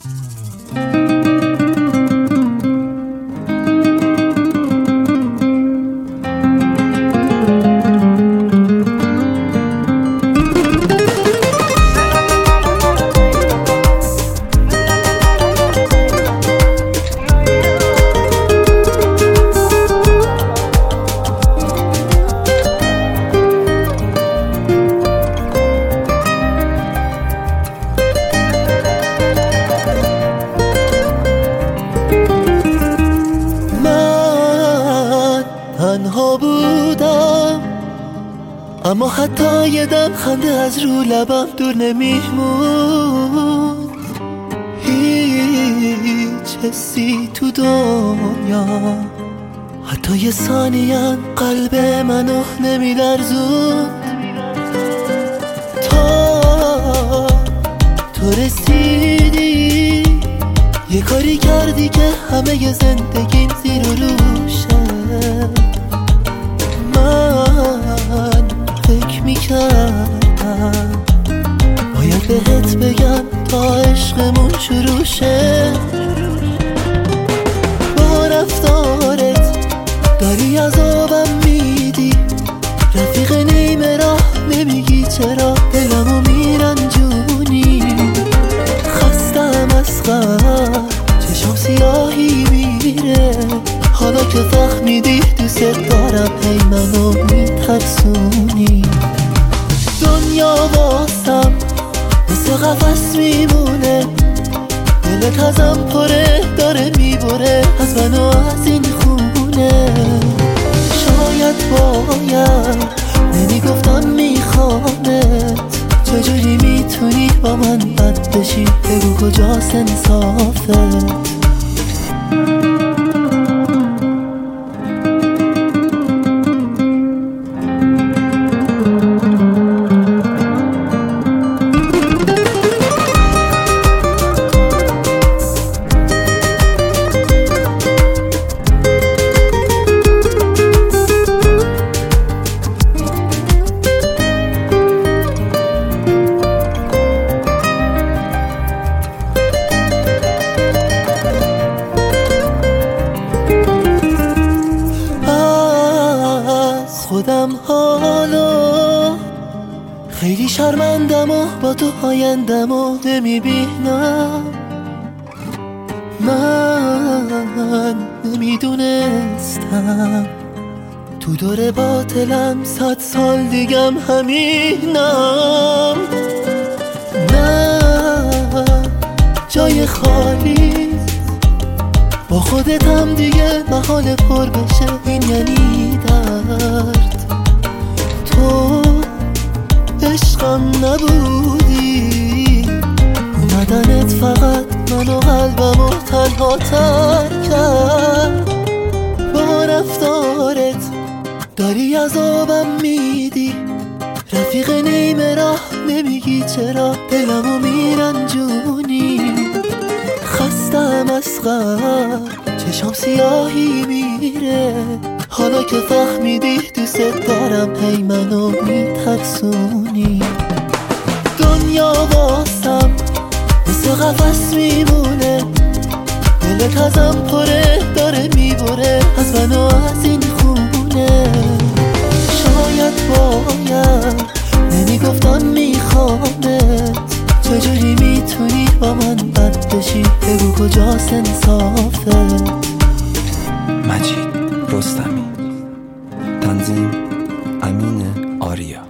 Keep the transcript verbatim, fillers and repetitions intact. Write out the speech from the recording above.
تنها بودم اما حتی یه دم خنده از رو لبم دور نمیموند. هیچ حسی تو دنیا حتی یه ثانیه قلب منو نمیلرزوند تا تو رسیدی. یه کاری کردی که همه ی زندگیم زیر و روشه. من فکر میکردم باید بهت بگم تا عشقمون شروع شه. با رفتارت داری عذابم میدی، رفیق نیمه راه نمیگی چرا دلمو میرنجونی. خستم از غم چشم سیاهی میره، حالا که فهمیدی دوست دارم هی منو میترسونی. دنیا واسم مثل قفس میمونه، دلت ازم پره داره میبره از منو از این خونه. شاید باید نمیگفتم میخوامت، چجوری میتونی با من بد بشی؟ بگو کجاست انصافت؟ خودم حالا خیلی شرمندم و با تو آیندم و نمیبینم. من نمیدونستم تو دور باطلم صد سال دیگم همینم. نه جای خالی با خودت هم دیگه محال پر بشه، این یعنی درد. تو عشقم نبودی، اومدنت فقط منو قلبمو تنها تر کرد. با رفتارت داری عذابم میدی، رفیق نیمه راه نمیگی چرا دلمو میرنجونی. خستم از غم چشم سیاهی میره، حالا که فهمیدی دوست دارم هی منو میترسونی. دنیا واسم مثل قفس میمونه، دلت ازم پره داره میبره از منو از این خونه. شاید باید نمیگفتم میخوامت، چجوری میتونی با من بد بشی؟ بگو کجاست انصافت؟ مجید رستمی، تنظیم امین آریا.